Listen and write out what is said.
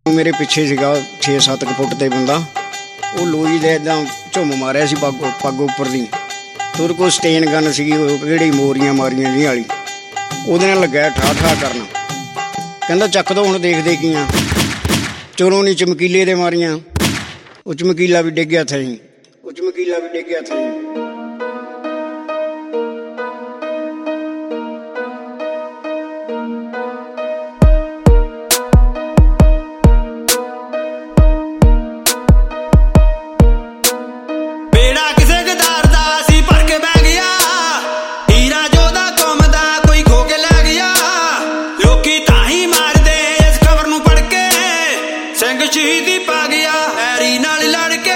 ਮੇਰੇ ਪਿੱਛੇ ਸੀਗਾ 6-7 ਫੁੱਟ ਤੇ ਬੰਦਾ, ਉਹ ਲੋਈ ਦੇ ਇੱਦਾਂ ਝੁੰਮ ਮਾਰਿਆ ਸੀ ਪੱਗ ਉੱਪਰ ਦੀ। ਤੇ ਉਹਦੇ ਕੋਲ ਸਟੇਨ ਗਨ ਸੀਗੀ, ਉਹ ਕਿਹੜੀ ਮੋਰੀਆਂ ਮਾਰੀਆਂ ਜੀ ਵਾਲੀ, ਉਹਦੇ ਨਾਲ ਲੱਗਿਆ ਠਾ ਕਰਨ। ਕਹਿੰਦਾ ਚੱਕ ਦੋ ਹੁਣ, ਦੇਖਦੇ ਕੀ ਆ। ਚਲੋ ਨਹੀਂ ਚਮਕੀਲੇ ਦੇ ਮਾਰੀਆਂ, ਉਹ ਚਮਕੀਲਾ ਵੀ ਡਿੱਗ ਗਿਆ ਥਈ, ਉਹ ਚਮਕੀਲਾ ਵੀ ਡਿੱਗ ਗਿਆ ਥਈ। शहीदी पा गया हैरी नाल लड़ के।